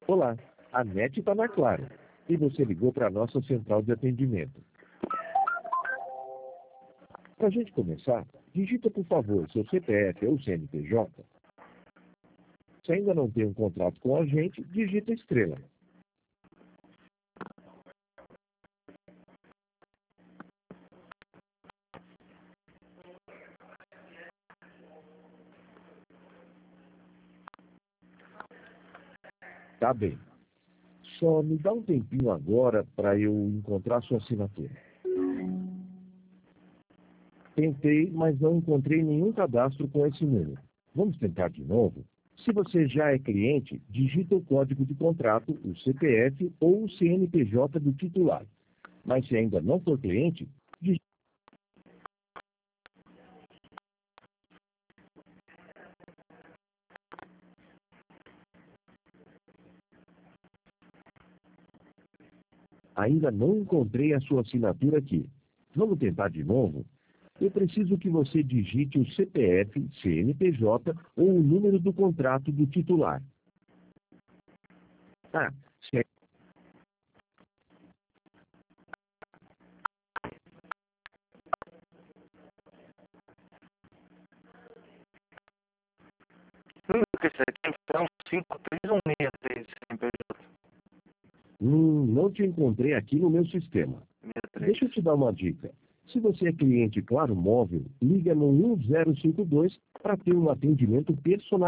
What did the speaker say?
Olá, a NET está na Claro e você ligou para a nossa central de atendimento. Para a gente começar, digita por favor seu CPF ou CNPJ. Se ainda não tem um contrato com a gente, digita estrela. Tá bem. Só me dá um tempinho agora para eu encontrar sua assinatura. Tentei, mas não encontrei nenhum cadastro com esse número. Vamos tentar de novo? Se você já é cliente, digita o código de contrato, o CPF ou o CNPJ do titular. Mas se ainda não for cliente, digite. Ainda não encontrei a sua assinatura aqui. Vamos tentar de novo? Eu preciso que você digite o CPF, CNPJ ou o número do contrato do titular. Ah, se Que você tem que um 5363 CNPJ. não te encontrei aqui no meu sistema. 63. Deixa eu te dar uma dica. Se você é cliente Claro Móvel, liga no 1052 para ter um atendimento personalizado.